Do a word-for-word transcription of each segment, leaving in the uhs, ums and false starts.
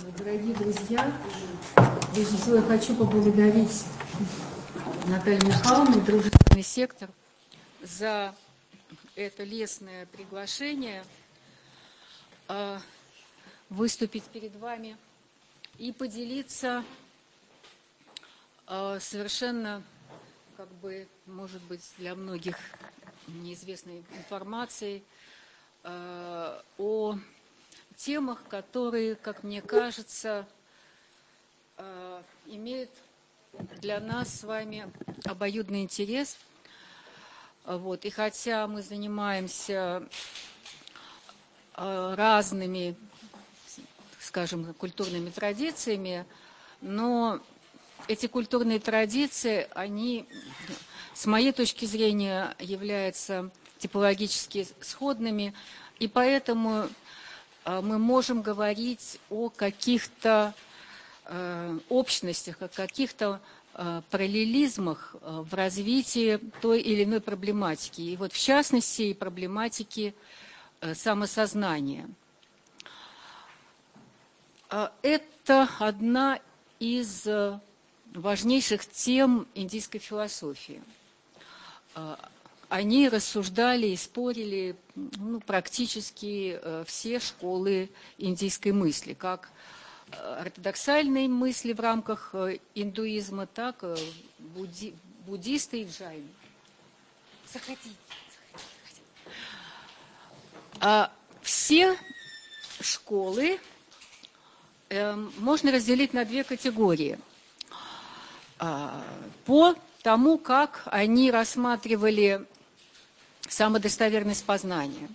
Дорогие друзья, прежде всего я хочу поблагодарить Наталью Михайловну и дружественный сектор за это лестное приглашение э, выступить перед вами и поделиться э, совершенно, как бы, может быть, для многих неизвестной информацией э, о темах, которые, как мне кажется, э, имеют для нас с вами обоюдный интерес. Вот. И хотя мы занимаемся э, разными, скажем, культурными традициями, но эти культурные традиции, они, с моей точки зрения, являются типологически сходными, и поэтому мы можем говорить о каких-то э, общностях, о каких-то э, параллелизмах в развитии той или иной проблематики. И вот в частности и проблематики э, самосознания. Это одна из важнейших тем индийской философии. Они рассуждали и спорили ну, практически все школы индийской мысли, как ортодоксальной мысли в рамках индуизма, так и будди, буддисты и джайны. Заходите, заходите. А все школы э, можно разделить на две категории. А, по тому, как они рассматривали самодостоверность познания.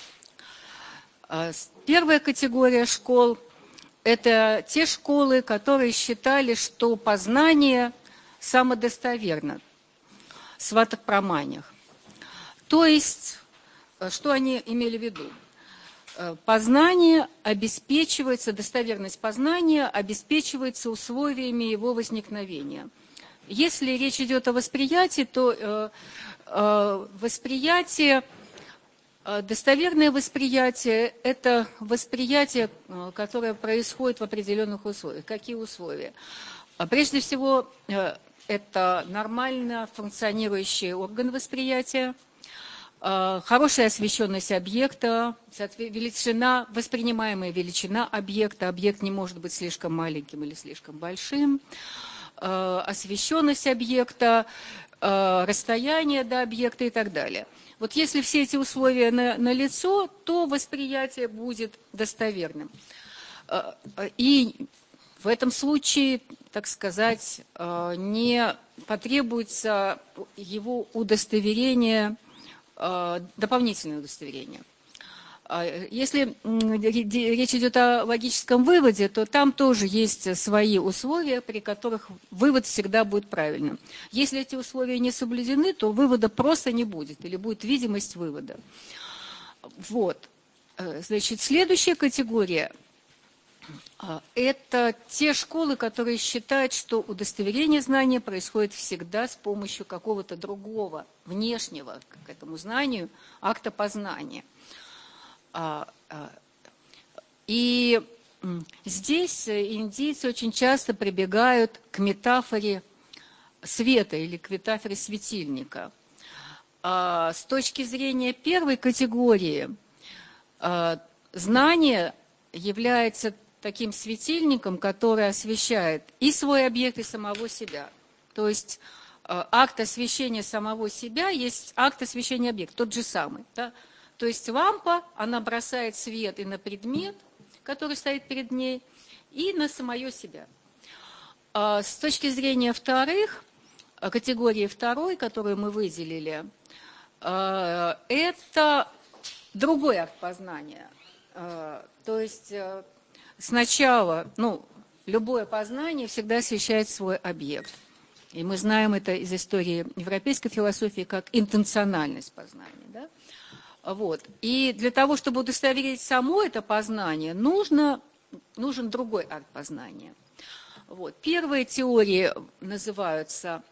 Первая категория школ – это те школы, которые считали, что познание самодостоверно, сватапраманях. То есть, что они имели в виду? Познание обеспечивается, достоверность познания обеспечивается условиями его возникновения. Если речь идет о восприятии, то э, э, восприятие, э, достоверное восприятие – это восприятие, э, которое происходит в определенных условиях. Какие условия? Прежде всего, э, это нормально функционирующий орган восприятия, э, хорошая освещенность объекта, величина, воспринимаемая величина объекта. Объект не может быть слишком маленьким или слишком большим. Освещенность объекта, расстояние до объекта и так далее. Вот если все эти условия налицо, то восприятие будет достоверным. И в этом случае, так сказать, не потребуется его удостоверение, дополнительное удостоверение. Если речь идет о логическом выводе, то там тоже есть свои условия, при которых вывод всегда будет правильным. Если эти условия не соблюдены, то вывода просто не будет, или будет видимость вывода. Вот. Значит, следующая категория – это те школы, которые считают, что удостоверение знания происходит всегда с помощью какого-то другого, внешнего к этому знанию акта познания. И здесь индийцы очень часто прибегают к метафоре света или к метафоре светильника. С точки зрения первой категории, знание является таким светильником, который освещает и свой объект, и самого себя. То есть акт освещения самого себя есть акт освещения объекта, тот же самый, да? То есть лампа, она бросает свет и на предмет, который стоит перед ней, и на самое себя. С точки зрения вторых, категории второй, которую мы выделили, это другой акт познания. То есть сначала, ну, любое познание всегда освещает свой объект. И мы знаем это из истории европейской философии как интенциональность познания, да? Вот. И для того, чтобы удостоверить само это познание, нужно, нужен другой акт познания. Вот. Первые теории называются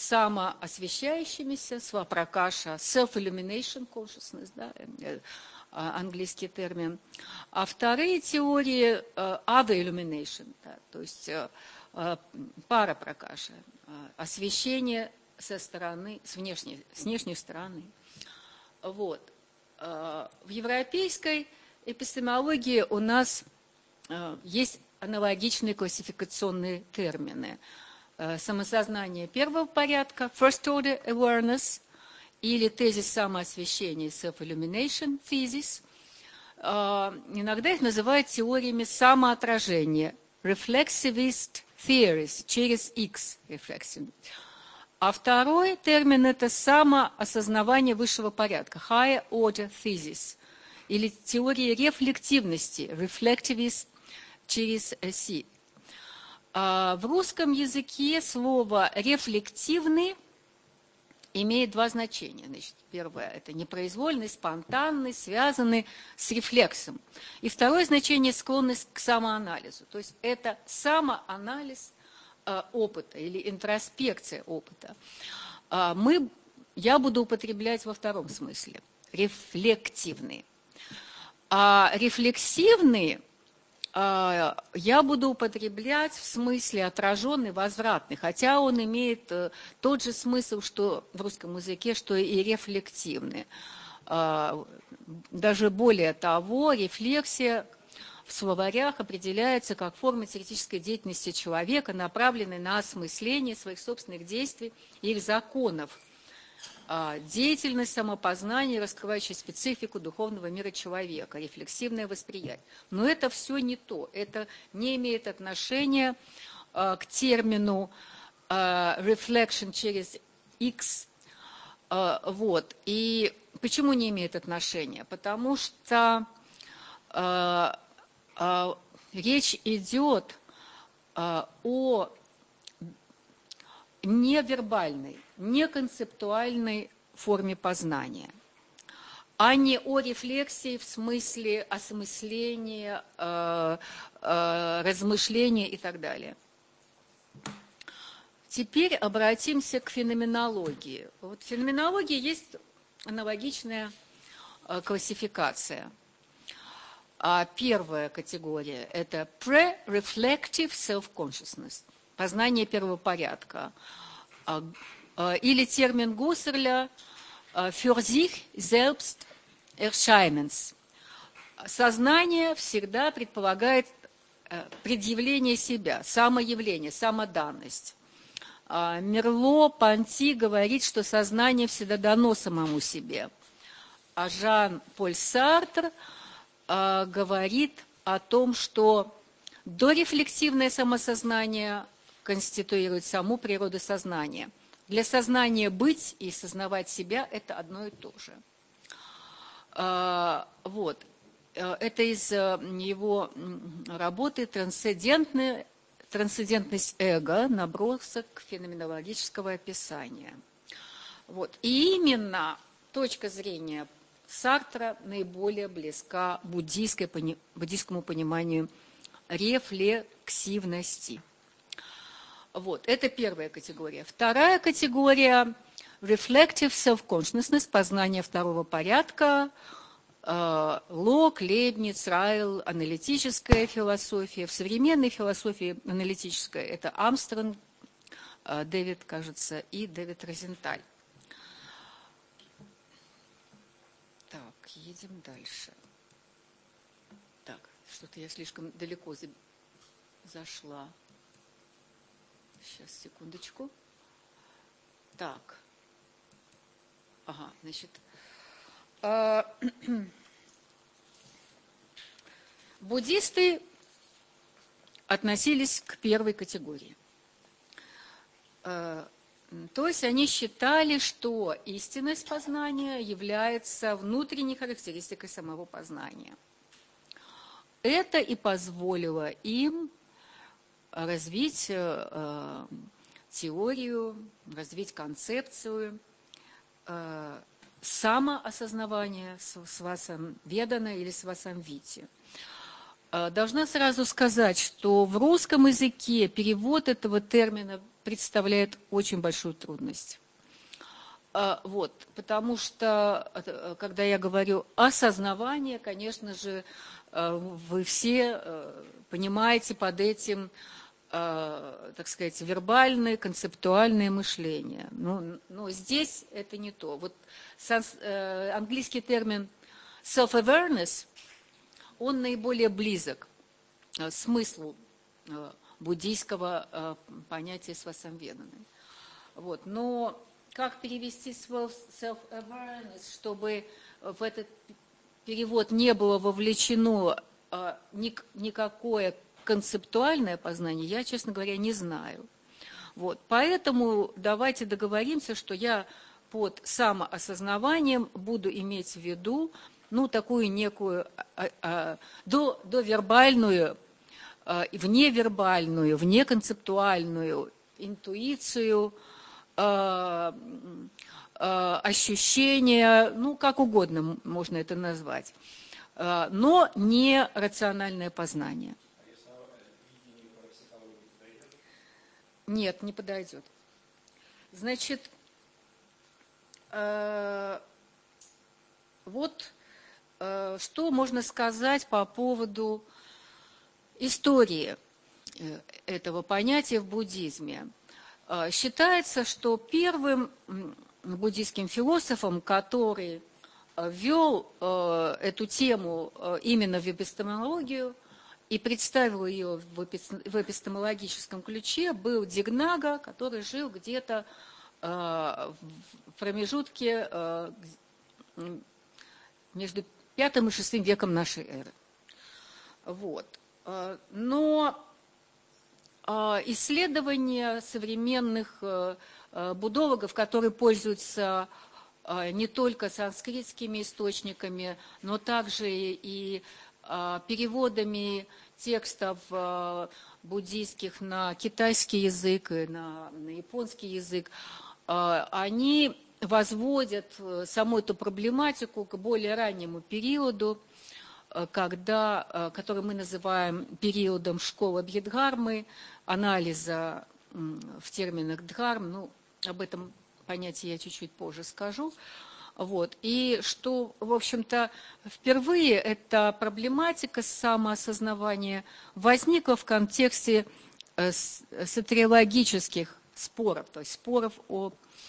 самоосвещающимися, свапракаша, self-illumination consciousness, да? английский термин. А вторые теории other illumination, да, то есть парапракаша, освещение со стороны, с внешней, с внешней стороны. Вот. В европейской эпистемологии у нас есть аналогичные классификационные термины. Самосознание первого порядка, first order awareness, или тезис самоосвещения, self-illumination thesis. Иногда их называют теориями самоотражения, reflexivist theories, через X reflexive. А второй термин – это самоосознавание высшего порядка, higher order thesis, или теория рефлективности, reflectivist через C. В русском языке слово «рефлективный» имеет два значения. Значит, первое – это непроизвольный, спонтанный, связанный с рефлексом. И второе значение – склонность к самоанализу. То есть это самоанализ э, опыта или интроспекция опыта. А мы, я буду употреблять во втором смысле – рефлективный. А рефлексивный я буду употреблять в смысле отраженный, возвратный, хотя он имеет тот же смысл, что в русском языке, что и рефлективный. Даже более того, рефлексия в словарях определяется как форма теоретической деятельности человека, направленной на осмысление своих собственных действий и их законов. Деятельность самопознания, раскрывающая специфику духовного мира человека, рефлексивное восприятие. Но это все не то, это не имеет отношения к термину reflection через X. Вот. И почему не имеет отношения? Потому что речь идет о невербальной, неконцептуальной форме познания, а не о рефлексии в смысле осмысления, э, э, размышления и так далее. Теперь обратимся к феноменологии. Вот в феноменологии есть аналогичная э, классификация. А первая категория – это pre-reflective self-consciousness. Познание первого порядка. Или термин Гуссерля «für sich selbst erscheinens». Сознание всегда предполагает предъявление себя, самоявление, самоданность. Мерло-Понти говорит, что сознание всегда дано самому себе. А Жан-Поль Сартр говорит о том, что дорефлексивное самосознание конституирует саму природу сознания. Для сознания быть и сознавать себя – это одно и то же. Вот. Это из его работы «Трансцендентность эго. Набросок феноменологического описания». Вот. И именно точка зрения Сартра наиболее близка буддийской, буддийскому пониманию рефлексивности. Вот, это первая категория. Вторая категория – reflective self-consciousness, познание второго порядка, Лок, Лейбниц, Райл, аналитическая философия. В современной философии аналитическая – это Армстронг, Дэвид, кажется, и Дэвид Розенталь. Так, едем дальше. Так, что-то я слишком далеко зашла. Сейчас, секундочку. Так. Ага, значит. Буддисты относились к первой категории. То есть они считали, что истинность познания является внутренней характеристикой самого познания. Это и позволило им развить э, теорию, развить концепцию э, самоосознавания свасамведана или свасамвити. Э, должна сразу сказать, что в русском языке перевод этого термина представляет очень большую трудность. Вот, потому что, когда я говорю осознавание, конечно же, вы все понимаете под этим, так сказать, вербальное, концептуальное мышление. Но, но здесь это не то. Вот английский термин self-awareness, он наиболее близок смыслу буддийского понятия свасамведаны. Вот, но как перевести self-awareness, чтобы в этот перевод не было вовлечено а, ни, никакое концептуальное познание, я, честно говоря, не знаю. Вот, поэтому давайте договоримся, что я под самоосознаванием буду иметь в виду ну, такую некую а, а, до, довербальную, а, вневербальную, внеконцептуальную интуицию, ощущения, ну, как угодно можно это назвать, но не рациональное познание. Нет, не подойдет. Значит, вот что можно сказать по поводу истории этого понятия в буддизме. Считается, что первым буддийским философом, который ввел эту тему именно в эпистемологию и представил ее в эпистемологическом ключе, был Дигнага, который жил где-то в промежутке между пятым и шестым веком нашей эры. Вот. Но исследования современных буддологов, которые пользуются не только санскритскими источниками, но также и переводами текстов буддийских на китайский язык и на, на японский язык, они возводят саму эту проблематику к более раннему периоду, когда, который мы называем периодом школы Абхидхармы, анализа в терминах дхарм, ну, об этом понятии я чуть-чуть позже скажу. Вот. И что, в общем-то, впервые эта проблематика самоосознавания возникла в контексте сотриологических споров, то есть споров о,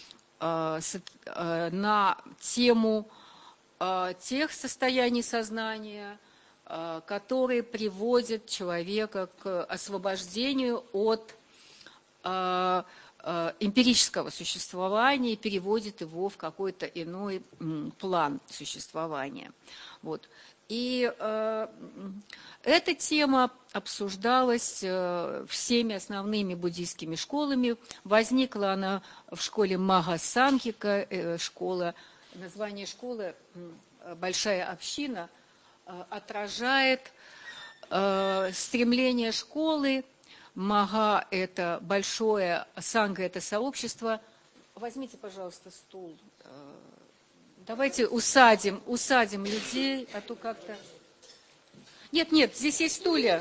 на тему тех состояний сознания, которые приводят человека к освобождению от эмпирического существования и переводит его в какой-то иной план существования. Вот. И э, эта тема обсуждалась э, всеми основными буддийскими школами. Возникла она в школе Мага-Санхика, э, школа, название школы «Большая община», э, отражает э, стремление школы. Мага – это большое, санга – это сообщество. Возьмите, пожалуйста, стул. Давайте усадим, усадим людей, а то как-то… Нет, нет, здесь есть стулья.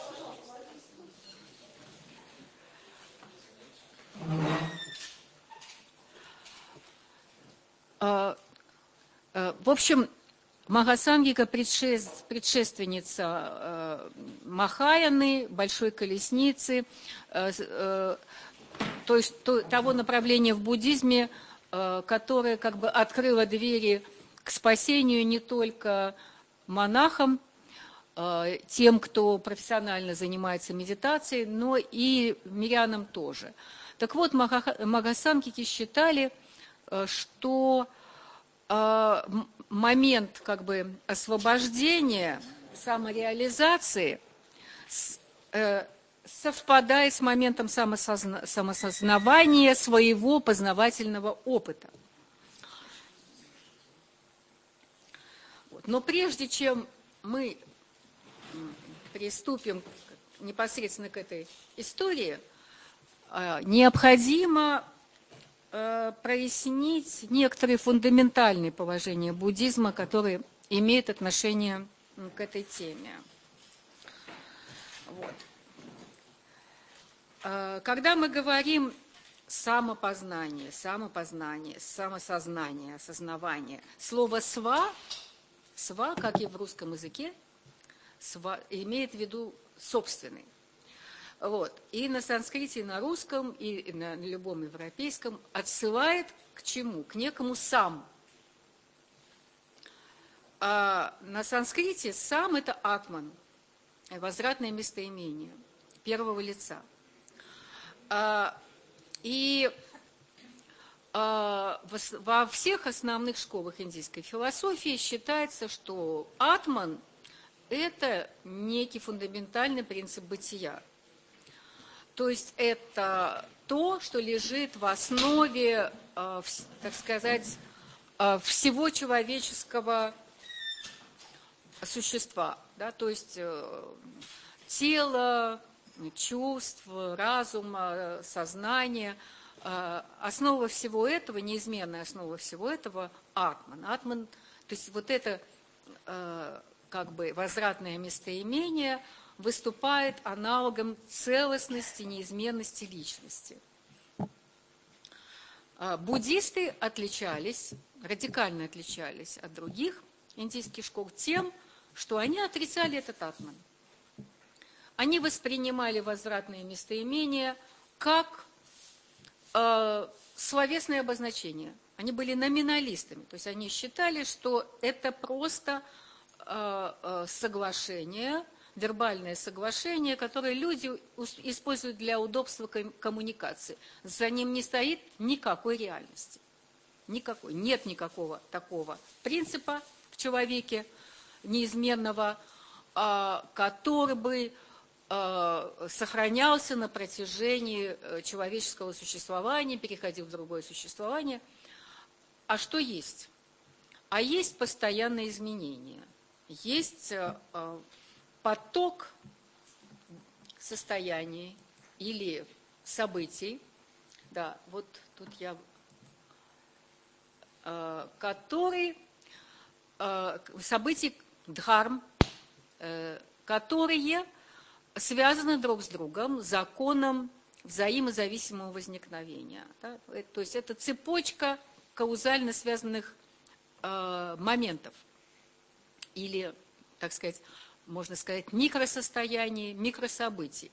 В общем, Мага-сангхика предшественница Махаяны, Большой Колесницы, то есть того направления в буддизме, которое как бы открыло двери к спасению не только монахам, тем, кто профессионально занимается медитацией, но и мирянам тоже. Так вот, Мага-сангхики считали, что момент как бы освобождения, самореализации совпадает с моментом самосозна... самосознавания своего познавательного опыта. Вот. Но прежде чем мы приступим непосредственно к этой истории, необходимо прояснить некоторые фундаментальные положения буддизма, которые имеют отношение к этой теме. Вот. Когда мы говорим самопознание, самопознание, самосознание, осознавание. Слово «сва», «сва», как и в русском языке, «сва» имеет в виду собственный. Вот. И на санскрите, и на русском, и на любом европейском отсылает к чему? К некому «сам». А на санскрите «сам» – это «атман», возвратное местоимение первого лица. И во всех основных школах индийской философии считается, что «атман» – это некий фундаментальный принцип бытия. То есть это то, что лежит в основе, так сказать, всего человеческого существа. Да? То есть тело, чувств, разума, сознания. Основа всего этого, неизменная основа всего этого – атман. Атман, то есть вот это как бы возвратное местоимение выступает аналогом целостности, неизменности личности. Буддисты отличались, радикально отличались от других индийских школ тем, что они отрицали этот атман. Они воспринимали возвратные местоимения как э, словесное обозначение. Они были номиналистами, то есть они считали, что это просто э, э, соглашение, вербальное соглашение, которое люди используют для удобства коммуникации. За ним не стоит никакой реальности. Никакой. Нет никакого такого принципа в человеке неизменного, который бы сохранялся на протяжении человеческого существования, переходил в другое существование. А что есть? А есть постоянные изменения. Есть поток состояний или событий, да, вот тут я, э, который, э, событий дхарм, э, которые связаны друг с другом законом взаимозависимого возникновения. Да? То есть это цепочка каузально связанных э, моментов или, так сказать, можно сказать, микросостояний, микрособытий.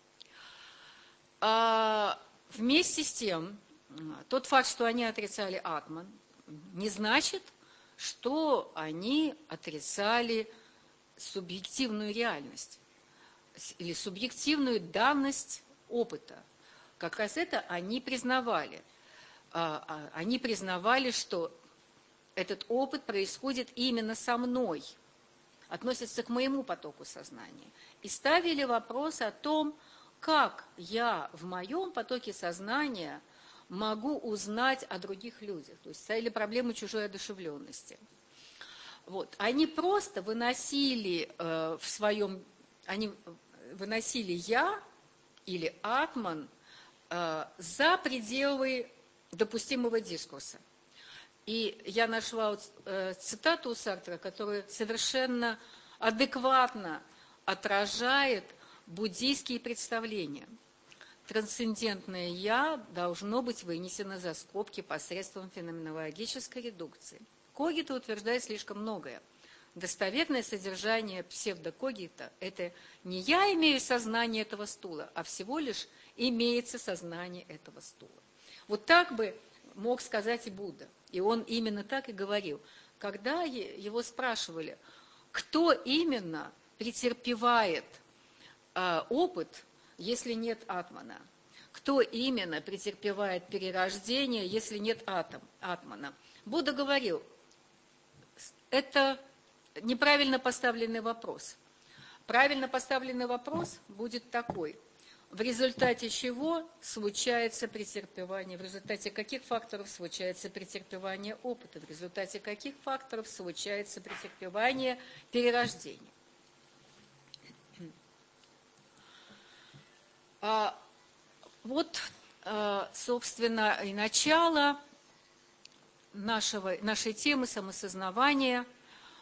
А вместе с тем, тот факт, что они отрицали атман, не значит, что они отрицали субъективную реальность или субъективную данность опыта. Как раз это они признавали. Они признавали, что этот опыт происходит именно со мной, относятся к моему потоку сознания. И ставили вопрос о том, как я в моем потоке сознания могу узнать о других людях. То есть ставили проблему чужой одушевленности. Вот. Они просто выносили э, в своем, они выносили я или атман э, за пределы допустимого дискурса. И я нашла вот, э, цитату у Сартра, которая совершенно адекватно отражает буддийские представления. Трансцендентное «я» должно быть вынесено за скобки посредством феноменологической редукции. Когита утверждает слишком многое. Достоверное содержание псевдокогита – это не я имею сознание этого стула, а всего лишь имеется сознание этого стула. Вот так бы мог сказать и Будда. И он именно так и говорил. Когда его спрашивали, кто именно претерпевает э, опыт, если нет атмана, кто именно претерпевает перерождение, если нет атом, атмана, Будда говорил, это неправильно поставленный вопрос. Правильно поставленный вопрос будет такой. В результате чего случается претерпевание? В результате каких факторов случается претерпевание опыта? В результате каких факторов случается претерпевание перерождения? А вот, собственно, и начало нашего, нашей темы самосознавания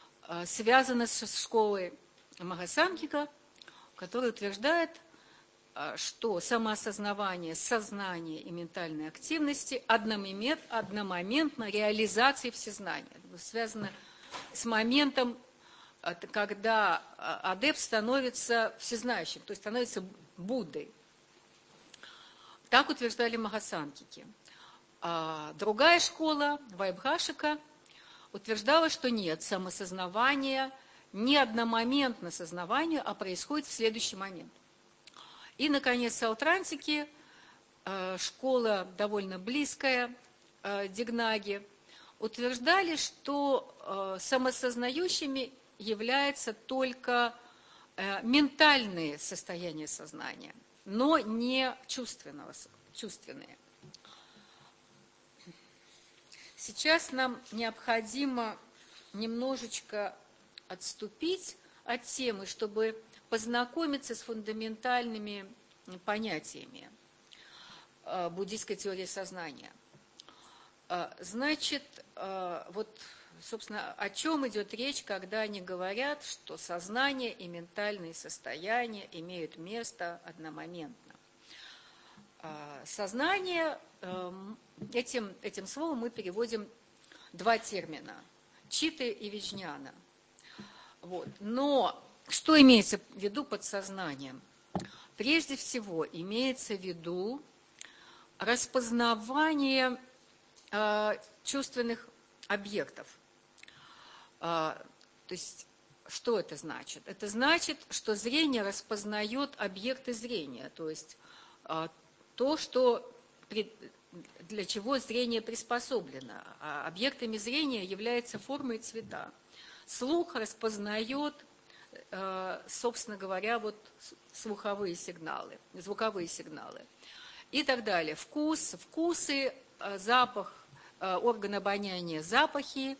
связано с школой Махасангхика, которая утверждает, что самоосознавание, сознание и ментальные активности одномоментно реализации всезнания. Это связано с моментом, когда адепт становится всезнающим, то есть становится Буддой. Так утверждали махасанкики. А другая школа, Вайбхашика, утверждала, что нет, самосознавание не одномоментно сознавание, а происходит в следующий момент. И, наконец, саутрантики, школа довольно близкая Дигнаги, утверждали, что самосознающими являются только ментальные состояния сознания, но не чувственного, чувственные. Сейчас нам необходимо немножечко отступить от темы, чтобы познакомиться с фундаментальными понятиями буддийской теории сознания. Значит, вот, собственно, о чем идет речь, когда они говорят, что сознание и ментальные состояния имеют место одномоментно. Сознание, этим, этим словом мы переводим два термина – читы и виджняна. Вот. Но что имеется в виду под сознанием? Прежде всего имеется в виду распознавание э, чувственных объектов. Э, то есть, что это значит? Это значит, что зрение распознает объекты зрения, то есть э, то, что, для чего зрение приспособлено. А объектами зрения являются формы и цвета. Слух распознает, собственно говоря, вот слуховые сигналы, звуковые сигналы и так далее. Вкус, вкусы, запах, орган обоняния, запахи,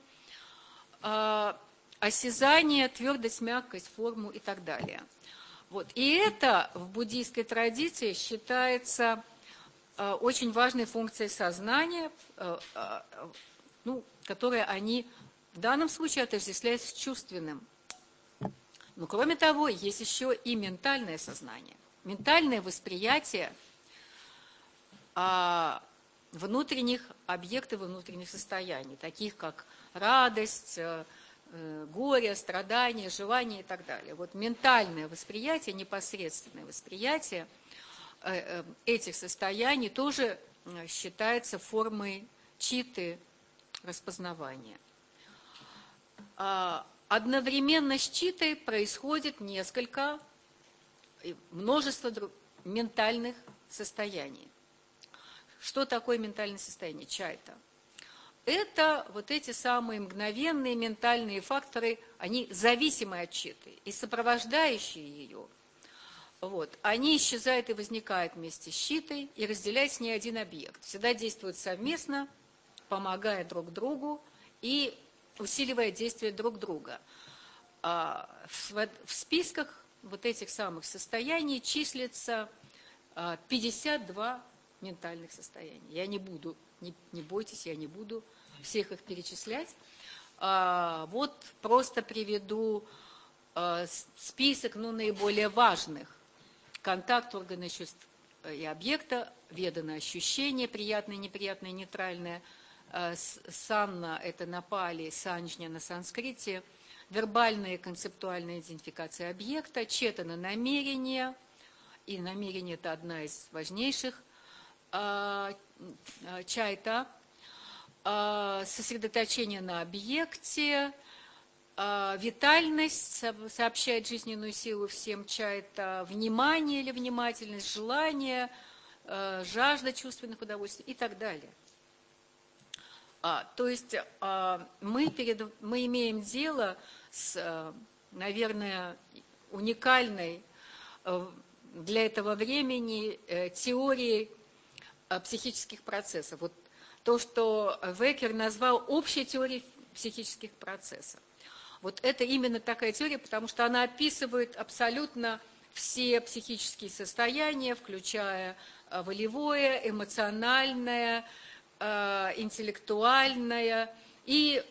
осязание, твердость, мягкость, форму и так далее. Вот. И это в буддийской традиции считается очень важной функцией сознания, ну, которую они в данном случае отождествляют с чувственным. Но кроме того, есть еще и ментальное сознание. Ментальное восприятие внутренних объектов и внутренних состояний, таких как радость, горе, страдания, желание и так далее. Вот ментальное восприятие, непосредственное восприятие этих состояний тоже считается формой читы, распознавания. Одновременно с читой происходит несколько, множество ментальных состояний. Что такое ментальное состояние? Чайта. Это вот эти самые мгновенные ментальные факторы, они зависимы от читы и сопровождающие ее. Вот, они исчезают и возникают вместе с читой и разделяют с ней один объект. Всегда действуют совместно, помогая друг другу и усиливая действие друг друга. В списках вот этих самых состояний числится пятьдесят два ментальных состояния. Я не буду, не, не бойтесь, я не буду всех их перечислять. Вот просто приведу список, ну, наиболее важных. Контакт органа чувств и объекта, ведано ощущение, приятное, неприятное, нейтральное. Санна – это на пали, санджня на санскрите. Вербальная концептуальная идентификация объекта, четана – намерение. И намерение – это одна из важнейших. Чайта – сосредоточение на объекте. Витальность сообщает жизненную силу всем чайта, внимание или внимательность, желание, жажда чувственных удовольствий и так далее. А, то есть а, мы, перед, мы имеем дело с, наверное, уникальной для этого времени теорией психических процессов. Вот то, что Векер назвал общей теорией психических процессов. Вот это именно такая теория, потому что она описывает абсолютно все психические состояния, включая волевое, эмоциональное, интеллектуальное и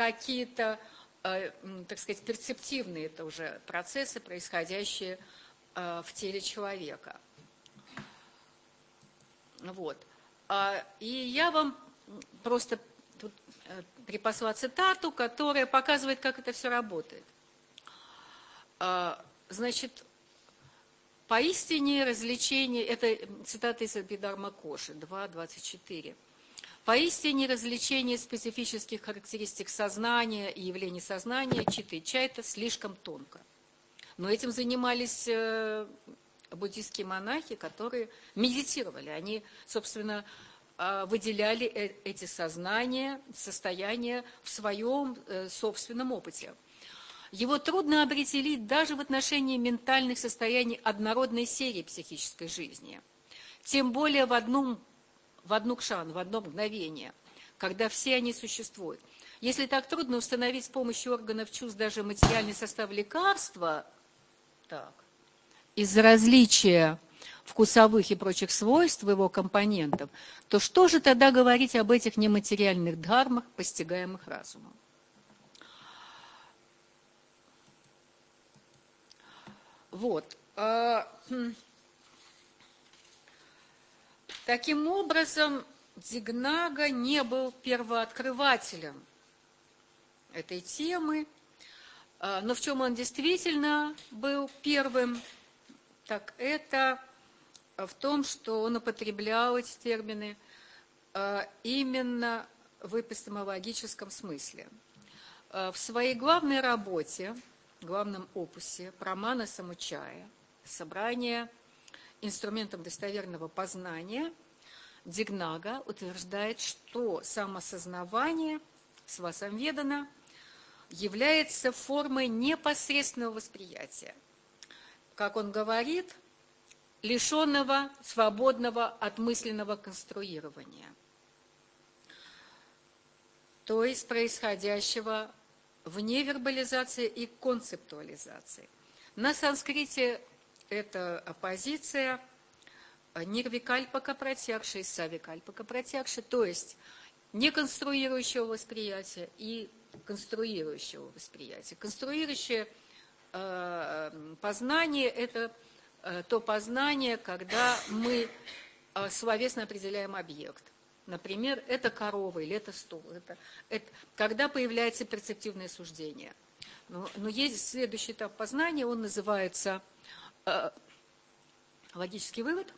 какие-то, так сказать, перцептивные это уже процессы, происходящие в теле человека. Вот. И я вам просто тут припасла цитату, которая показывает, как это все работает. Значит, поистине развлечение, это цитата из Абхидharma Коши, два двадцать четыре. Поистине развлечение специфических характеристик сознания и явлений сознания читы чайта слишком тонко. Но этим занимались буддийские монахи, которые медитировали. Они, собственно, выделяли эти сознания, состояния в своем собственном опыте. Его трудно определить даже в отношении ментальных состояний однородной серии психической жизни. Тем более в, одном, в одну кшан, в одно мгновение, когда все они существуют. Если так трудно установить с помощью органов чувств даже материальный состав лекарства, так, из-за различия вкусовых и прочих свойств его компонентов, то что же тогда говорить об этих нематериальных дхармах, постигаемых разумом? Вот. Таким образом, Дигнага не был первооткрывателем этой темы, но в чем он действительно был первым, так это в том, что он употреблял эти термины именно в эпистемологическом смысле. В своей главной работе, главном опусе «Прамана Самучая», собрание инструментов достоверного познания, Дигнага утверждает, что самосознавание, свасамведана, является формой непосредственного восприятия. Как он говорит, лишенного свободного от мысленного конструирования, то есть происходящего вне вербализации и концептуализации. На санскрите это оппозиция нирвикальпака пратьякши и савикальпака пратьякши, то есть неконструирующего восприятия и конструирующего восприятия. Конструирующее э, познание – это э, то познание, когда мы э, словесно определяем объект. Например, это корова или это стул. Это, это, когда появляется перцептивное суждение. Но, но есть следующий этап познания, он называется э, логический вывод.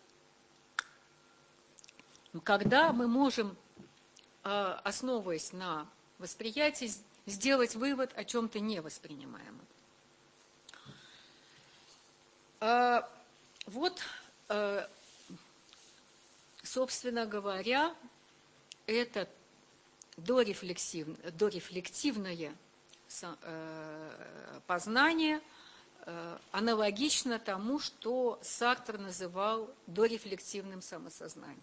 Когда мы можем, э, основываясь на восприятии, сделать вывод о чем-то невоспринимаемом. Э, вот, э, собственно говоря, это дорефлексивное, дорефлективное познание аналогично тому, что Сартр называл дорефлективным самосознанием.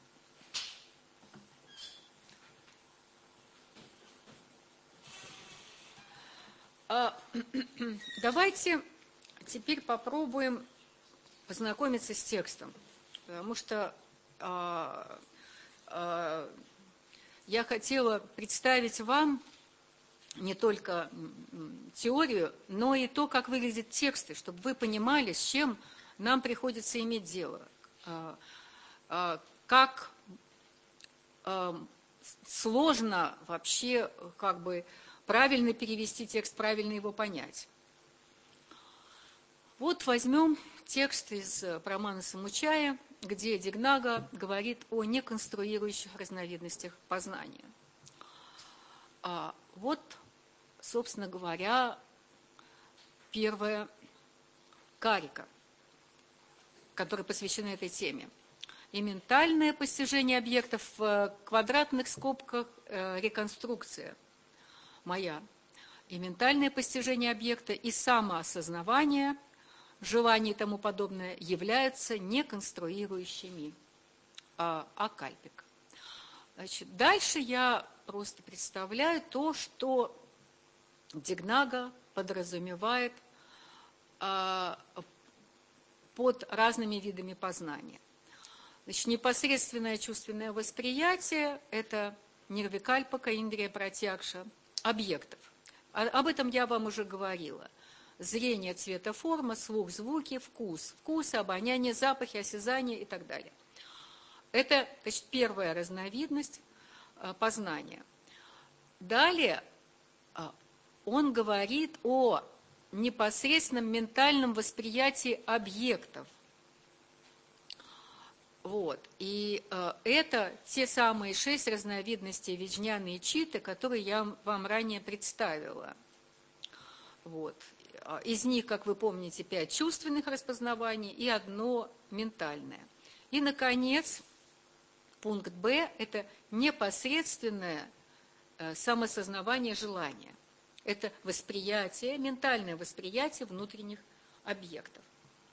Давайте теперь попробуем познакомиться с текстом, потому что я хотела представить вам не только теорию, но и то, как выглядят тексты, чтобы вы понимали, с чем нам приходится иметь дело, как сложно вообще как бы правильно перевести текст, правильно его понять. Вот возьмем текст из Прамана Самучая, где Дигнага говорит о неконструирующих разновидностях познания. А вот, собственно говоря, первая карика, которая посвящена этой теме. И ментальное постижение объектов в квадратных скобках реконструкция моя. И ментальное постижение объекта и самоосознавание, желание и тому подобное являются неконструирующими, а, а кальпик. Значит, дальше я просто представляю то, что Дигнага подразумевает а, под разными видами познания. Значит, непосредственное чувственное восприятие – это нирвикальпака, индрия пратьякша, объектов. Об этом я вам уже говорила. зрение, цвета, форма, слух, звуки, вкус, вкус, обоняние, запахи, осязание и так далее. Это, значит, первая разновидность познания. Далее он говорит о непосредственном ментальном восприятии объектов. Вот. И э, это те самые шесть разновидностей виджняны и читты, которые я вам ранее представила. Вот. Из них, как вы помните, пять чувственных распознаваний и одно ментальное. И, наконец, пункт Б – это непосредственное э, самосознавание желания. Это восприятие, ментальное восприятие внутренних объектов.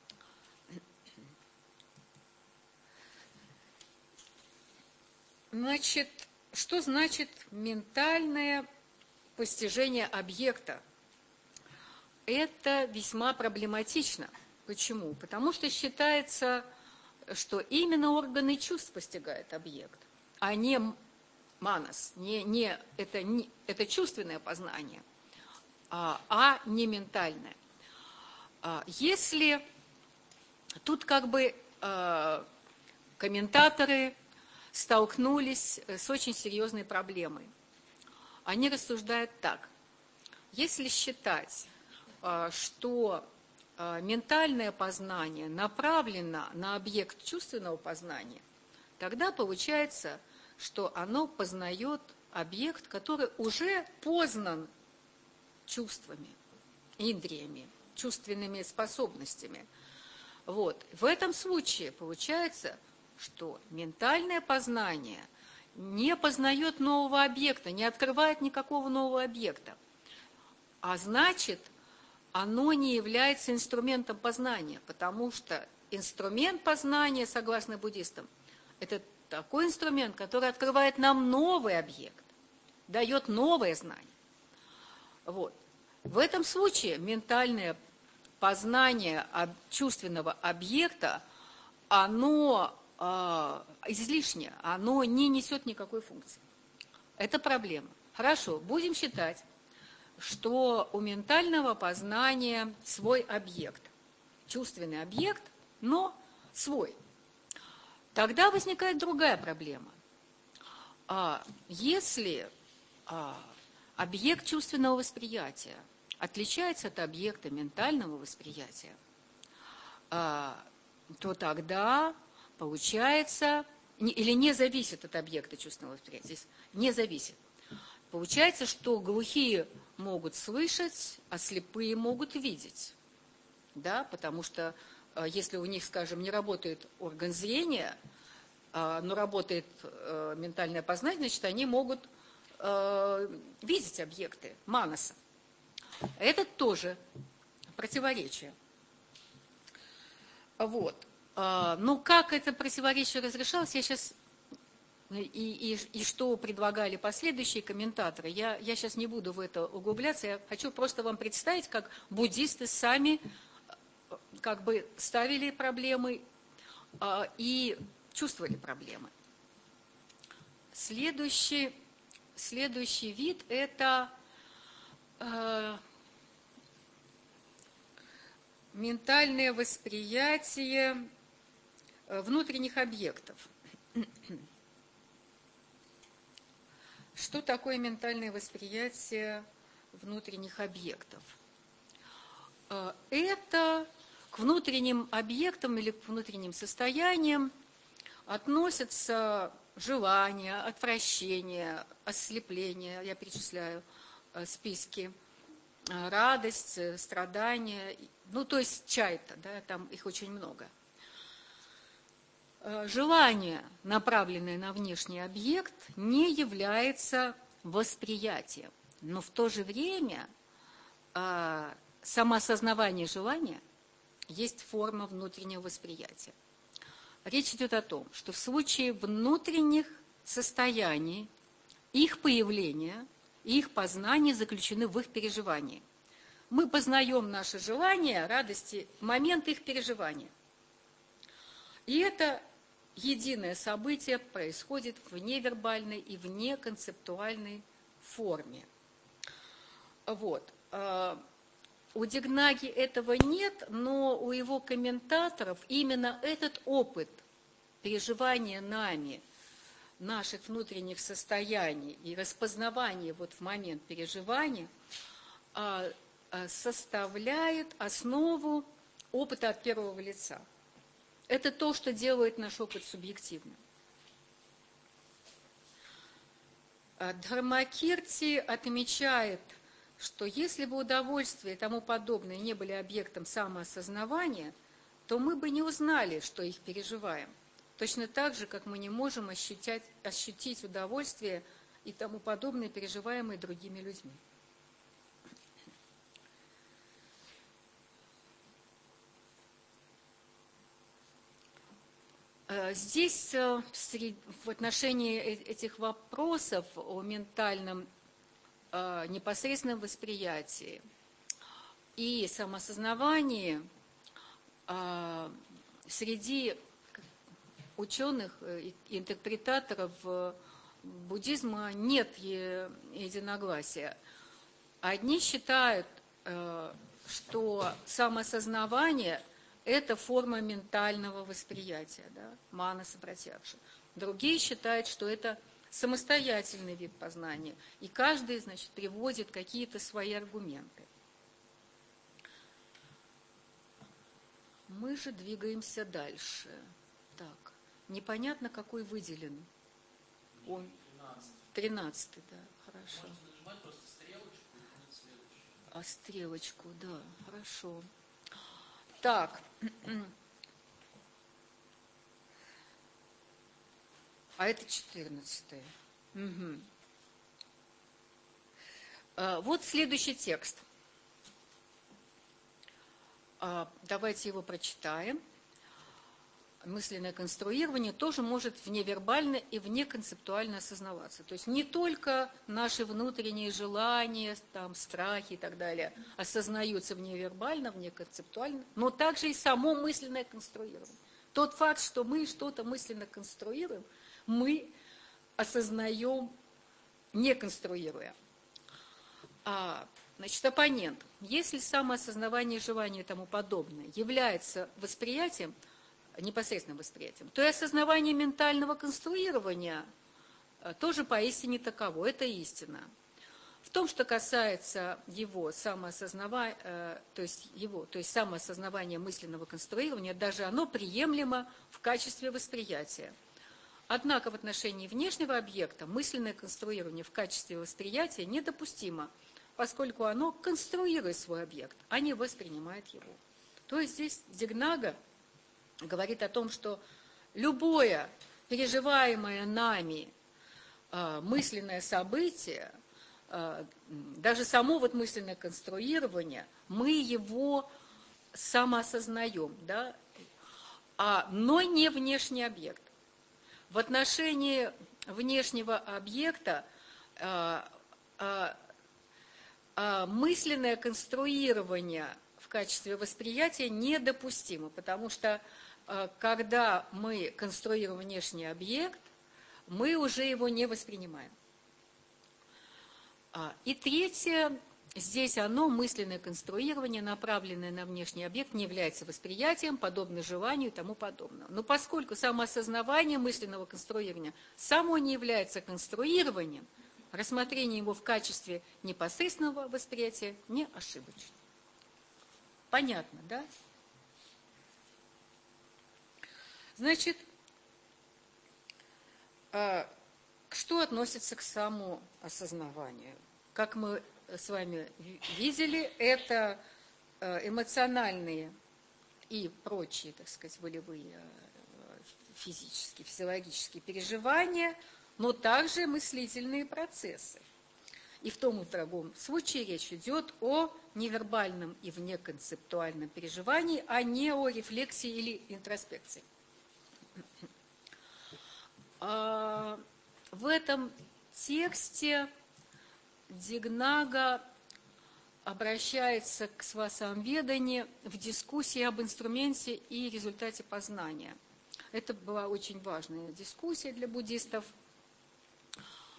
Значит, что значит ментальное постижение объекта? Это весьма проблематично. Почему? Потому что считается, что именно органы чувств постигают объект, а не манас, не, не, это, не, это чувственное познание, а, а не ментальное. Если тут как бы э, комментаторы столкнулись с очень серьезной проблемой. Они рассуждают так. Если считать, что ментальное познание направлено на объект чувственного познания, тогда получается, что оно познает объект, который уже познан чувствами, индриями, чувственными способностями. Вот. В этом случае получается, что ментальное познание не познает нового объекта, не открывает никакого нового объекта. А значит, оно не является инструментом познания, потому что инструмент познания, согласно буддистам, это такой инструмент, который открывает нам новый объект, дает новое знание. Вот. В этом случае ментальное познание чувственного объекта, оно излишне, оно не несет никакой функции. Это проблема. Хорошо, будем считать, что у ментального познания свой объект, чувственный объект, но свой. Тогда возникает другая проблема. Если объект чувственного восприятия отличается от объекта ментального восприятия, то тогда получается, или не зависит от объекта чувственного восприятия, здесь не зависит. Получается, что глухие могут слышать, а слепые могут видеть. Да? Потому что если у них, скажем, не работает орган зрения, но работает ментальное познание, значит, они могут видеть объекты манаса. Это тоже противоречие. Вот. Но как это противоречие разрешалось, я сейчас, и, и, и что предлагали последующие комментаторы, я, я сейчас не буду в это углубляться, я хочу просто вам представить, как буддисты сами как бы ставили проблемы и чувствовали проблемы. Следующий, следующий вид – это э, ментальное восприятие внутренних объектов. Что такое ментальное восприятие внутренних объектов? Это к внутренним объектам или к внутренним состояниям относятся желание, отвращение, ослепление, я перечисляю списки, радость, страдания, ну то есть чайта, да, там их очень много. Желание, направленное на внешний объект, не является восприятием, но в то же время самоосознавание желания есть форма внутреннего восприятия. Речь идет о том, что в случае внутренних состояний их появления и их познания заключены в их переживании. Мы познаем наши желания, радости, момент их переживания. И это единое событие происходит в невербальной и в неконцептуальной форме. Вот. у Дигнаги этого нет, но у его комментаторов именно этот опыт переживания нами наших внутренних состояний и распознавания вот в момент переживания составляет основу опыта от первого лица. Это то, что делает наш опыт субъективным. Дхармакирти отмечает, что если бы удовольствие и тому подобное не были объектом самоосознавания, то мы бы не узнали, что их переживаем. Точно так же, как мы не можем ощутить, ощутить удовольствие и тому подобное, переживаемое другими людьми. Здесь в отношении этих вопросов о ментальном непосредственном восприятии и самоосознавании среди ученых и интерпретаторов буддизма нет единогласия. Одни считают, что самоосознавание – это форма ментального восприятия, да, манаса пратьякша. Другие считают, что это самостоятельный вид познания, и каждый, значит, приводит какие-то свои аргументы. Мы же двигаемся дальше. Так, непонятно, какой выделен. Он тринадцатый, да, хорошо. Можно нажимать просто стрелочку и будет следующий. А стрелочку, да, хорошо. Так. А это четырнадцатое. Угу. А, вот следующий текст. А, давайте его прочитаем. Мысленное конструирование тоже может вневербально и внеконцептуально осознаваться. То есть не только наши внутренние желания, там, страхи и так далее осознаются вневербально, внеконцептуально, но также и само мысленное конструирование. Тот факт, что мы что-то мысленно конструируем, мы осознаем, не конструируя. А, значит, оппонент. Если самоосознавание желания и тому подобное является восприятием, непосредственным восприятием, то и осознавание ментального конструирования тоже поистине таково. Это истина. В том, что касается его самоосознавания, то есть его, то есть самоосознавания мысленного конструирования, даже оно приемлемо в качестве восприятия. Однако в отношении внешнего объекта мысленное конструирование в качестве восприятия недопустимо, поскольку оно конструирует свой объект, а не воспринимает его. То есть здесь Дигнага говорит о том, что любое переживаемое нами э, мысленное событие, э, даже само вот мысленное конструирование, мы его самоосознаем, да, а, но не внешний объект. В отношении внешнего объекта э, э, э, мысленное конструирование в качестве восприятия недопустимо, потому что когда мы конструируем внешний объект, мы уже его не воспринимаем. И третье, здесь оно, мысленное конструирование, направленное на внешний объект, не является восприятием, подобно желанию и тому подобное. Но поскольку самоосознавание мысленного конструирования само не является конструированием, рассмотрение его в качестве непосредственного восприятия не ошибочно. Понятно, да? Значит, что относится к самоосознаванию? Как мы с вами видели, это эмоциональные и прочие, так сказать, волевые, физические, физиологические переживания, но также мыслительные процессы. И в том и в другом случае речь идет о невербальном и внеконцептуальном переживании, а не о рефлексии или интроспекции. В этом тексте Дигнага обращается к свасамведане в дискуссии об инструменте и результате познания. Это была очень важная дискуссия для буддистов,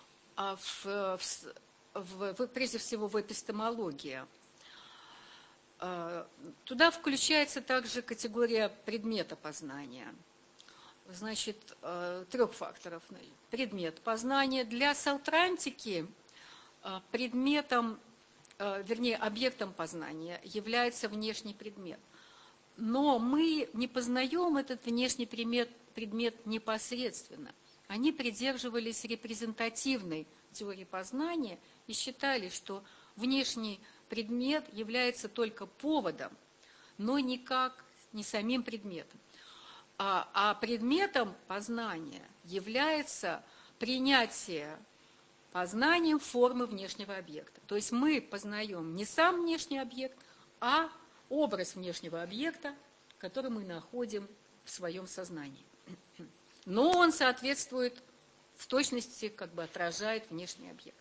в, в, в, прежде всего в эпистемологии. Туда включается также категория предмета познания. Значит, трех факторов. Предмет познания. Для саутрантики предметом, вернее, объектом познания является внешний предмет. Но мы не познаем этот внешний предмет, предмет непосредственно. Они придерживались репрезентативной теории познания и считали, что внешний предмет является только поводом, но никак не самим предметом. А, а предметом познания является принятие познанием формы внешнего объекта. То есть мы познаем не сам внешний объект, а образ внешнего объекта, который мы находим в своем сознании. Но он соответствует, в точности как бы отражает внешний объект.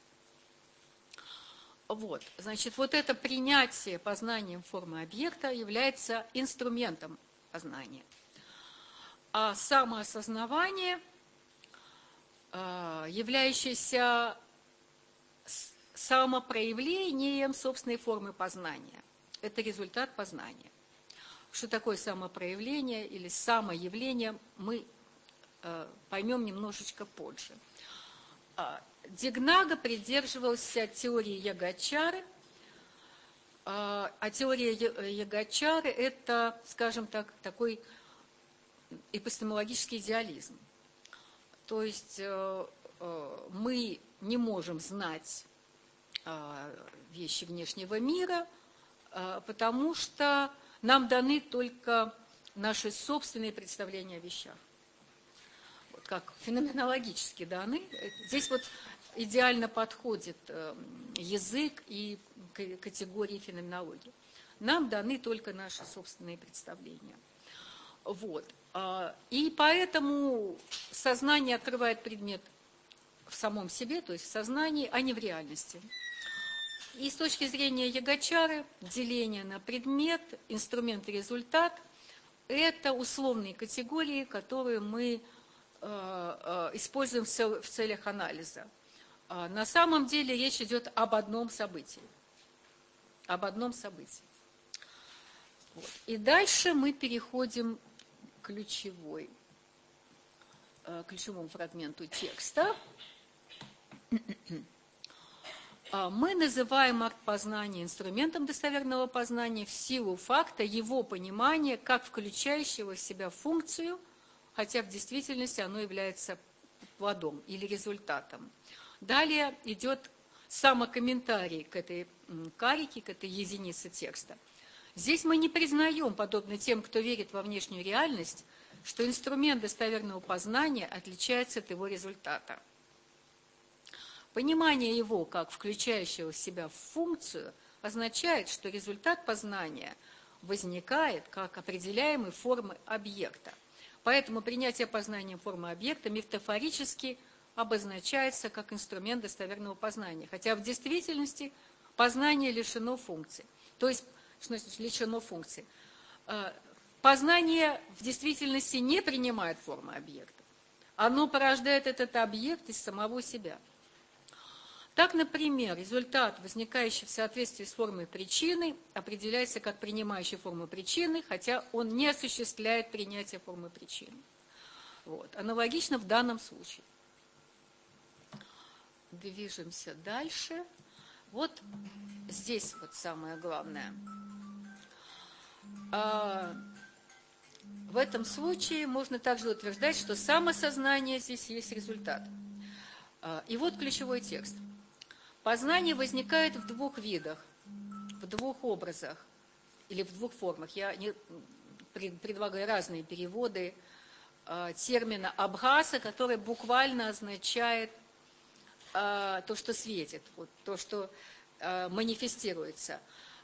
Вот, значит, вот это принятие познанием формы объекта является инструментом познания. А самоосознавание, являющееся самопроявлением собственной формы познания, это результат познания. Что такое самопроявление или самоявление, мы поймем немножечко позже. Дигнага придерживался теории Йогачары, а теория Йогачары – это, скажем так, такой эпистемологический идеализм. То есть мы не можем знать вещи внешнего мира, потому что нам даны только наши собственные представления о вещах. Вот как феноменологически даны. Здесь вот идеально подходит язык и категории феноменологии. Нам даны только наши собственные представления. Вот. И поэтому сознание открывает предмет в самом себе, то есть в сознании, а не в реальности. И с точки зрения Йогачары, деление на предмет, инструмент и результат – это условные категории, которые мы используем в целях анализа. На самом деле речь идет об одном событии. Об одном событии. Вот. И дальше мы переходим к ключевой, ключевому фрагменту текста. Мы называем акт познания инструментом достоверного познания в силу факта его понимания как включающего в себя функцию, хотя в действительности оно является плодом или результатом. Далее идет самокомментарий к этой карике, к этой единице текста. Здесь мы не признаем, подобно тем, кто верит во внешнюю реальность, что инструмент достоверного познания отличается от его результата. Понимание его как включающего в себя функцию означает, что результат познания возникает как определяемой формы объекта. Поэтому принятие познания формы объекта метафорически обозначается как инструмент достоверного познания, хотя в действительности познание лишено функции. То есть, что значит лишено функции? Познание в действительности не принимает формы объекта. Оно порождает этот объект из самого себя. Так, например, результат, возникающий в соответствии с формой причины, определяется как принимающий форму причины, хотя он не осуществляет принятие формы причины. Вот. Аналогично в данном случае. Движемся дальше. Вот здесь вот самое главное. В этом случае можно также утверждать, что самосознание здесь есть результат. И вот ключевой текст. Познание возникает в двух видах, в двух образах или в двух формах. Я не, предлагаю разные переводы термина абхаса, который буквально означает то, что светит, вот, то, что манифестируется.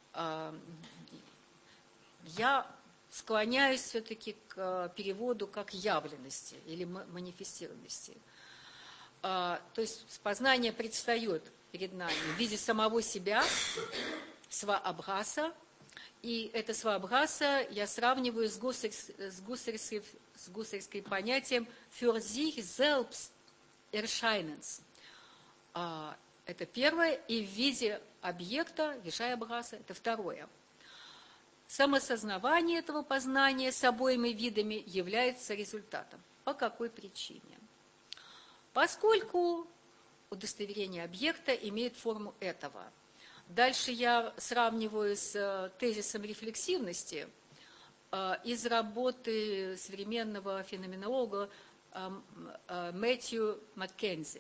Я склоняюсь все-таки к переводу как явленности или манифестированности. То есть познание предстает перед нами в виде самого себя, сваабхаса, и это сваабхаса я сравниваю с гуссерским с гуссерским понятием für sich selbst erscheinens. Это первое, и в виде объекта, вишая-абхаса, это второе. самосознавание этого познания с обоими видами является результатом. По какой причине? Поскольку удостоверение объекта имеет форму этого. Дальше я сравниваю с тезисом рефлексивности из работы современного феноменолога Мэтью Маккензи.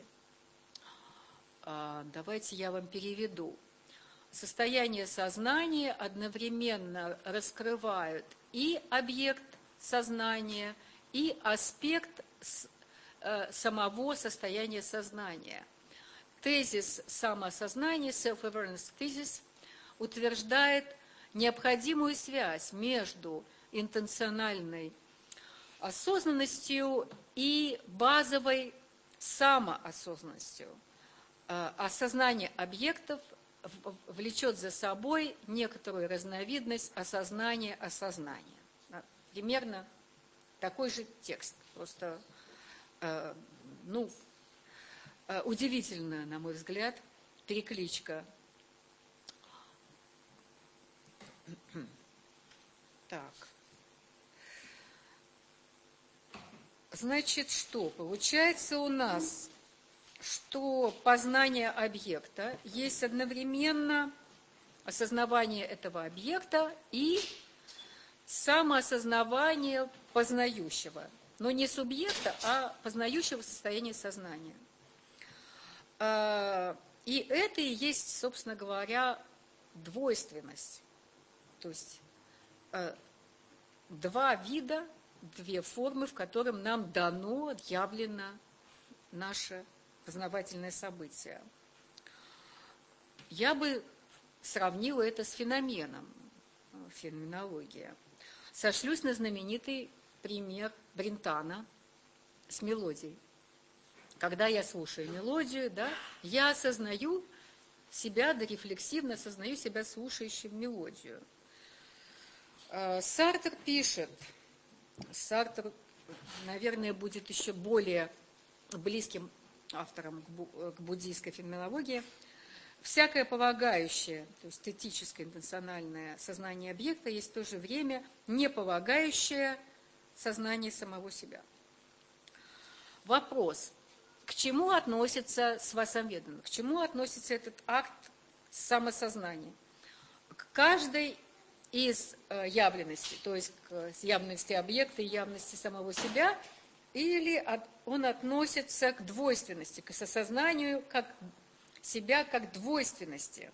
Давайте я вам переведу. Состояние сознания одновременно раскрывают и объект сознания, и аспект самого состояния сознания. Тезис самоосознания, self-awareness thesis, утверждает необходимую связь между интенциональной осознанностью и базовой самоосознанностью. Осознание объектов влечет за собой некоторую разновидность осознания осознания. Примерно такой же текст, просто ну, удивительная, на мой взгляд, перекличка. Так. Значит, что? Получается у нас, что познание объекта есть одновременно осознавание этого объекта и самоосознавание познающего. Но не субъекта, а познающего состояния сознания. И это и есть, собственно говоря, двойственность. То есть два вида, две формы, в которых нам дано, явлено наше познавательное событие. Я бы сравнила это с феноменом, феноменология. Сошлюсь на знаменитый пример Брентана с мелодией. Когда я слушаю мелодию, да, я осознаю себя, да рефлексивно осознаю себя слушающим мелодию. Сартр пишет, Сартр, наверное, будет еще более близким автором к буддийской феноменологии. Всякое полагающее, то есть этическое, интенциональное сознание объекта есть в то же время не полагающее сознание самого себя. Вопрос, к чему относится свасамведана, к чему относится этот акт самосознания? К каждой из явленностей, то есть к явности объекта и явности самого себя, или он относится к двойственности, к осознанию как себя как двойственности.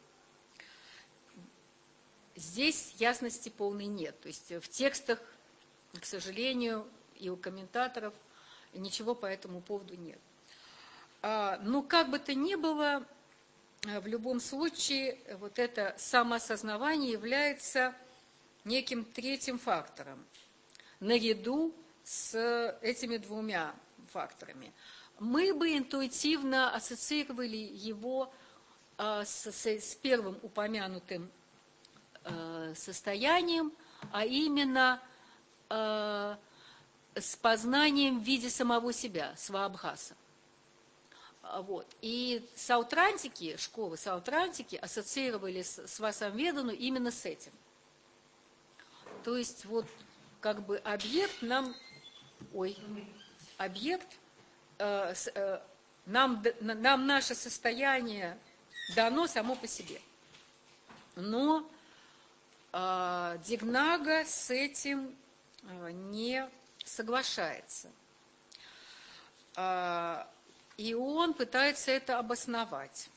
Здесь ясности полной нет. То есть в текстах, к сожалению, и у комментаторов ничего по этому поводу нет. Но как бы то ни было, в любом случае, вот это самоосознавание является неким третьим фактором, наряду с этими двумя факторами. Мы бы интуитивно ассоциировали его с, с первым упомянутым состоянием, а именно с познанием в виде самого себя, сваабхаса. Вот. И саутрантики, школы саутрантики ассоциировали свасамведану именно с этим. То есть вот как бы объект нам, ой, объект, э, э, нам, нам наше состояние дано само по себе. Но э, Дигнага с этим э, не соглашается. Э, и он пытается это обосновать.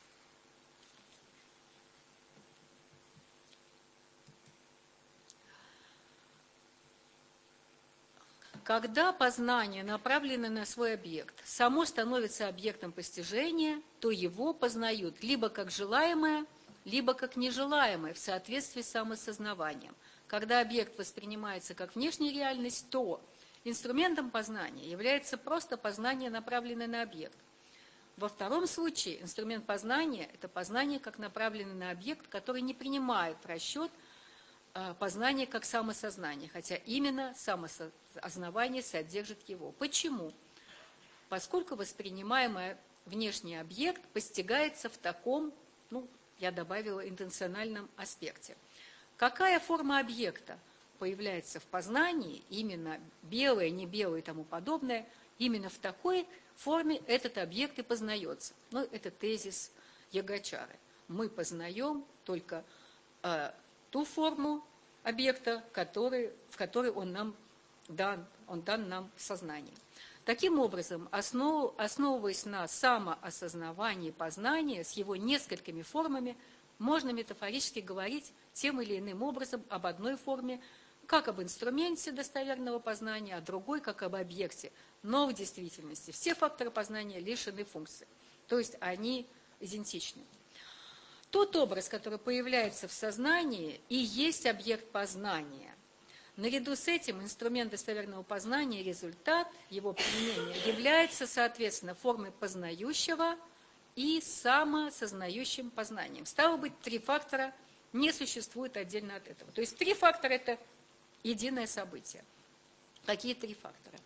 Когда познание направлено на свой объект, само становится объектом постижения, то его познают либо как желаемое, либо как нежелаемое в соответствии с самосознаванием. Когда объект воспринимается как внешняя реальность, то инструментом познания является просто познание, направленное на объект. Во втором случае инструмент познания – это познание как направленное на объект, который не принимает в расчет познание как самосознание, хотя именно самосознавание содержит его. Почему? Поскольку воспринимаемый внешний объект постигается в таком, ну, я добавила, интенциональном аспекте. какая форма объекта появляется в познании, именно белое, не белое и тому подобное, именно в такой форме этот объект и познается. Ну, это тезис Йогачары. Мы познаем только э, ту форму объекта, который, в которой он нам дан, он дан нам в сознании. Таким образом, основ, основываясь на самоосознавании познания с его несколькими формами, можно метафорически говорить тем или иным образом об одной форме, как об инструменте достоверного познания, а другой как об объекте. Но в действительности все факторы познания лишены функции, то есть они идентичны. Тот образ, который появляется в сознании, и есть объект познания. Наряду с этим инструмент достоверного познания, результат его применения, является, соответственно, формой познающего и самосознающим познанием. Стало быть, три фактора не существуют отдельно от этого. То есть три фактора – это единое событие. Какие три фактора?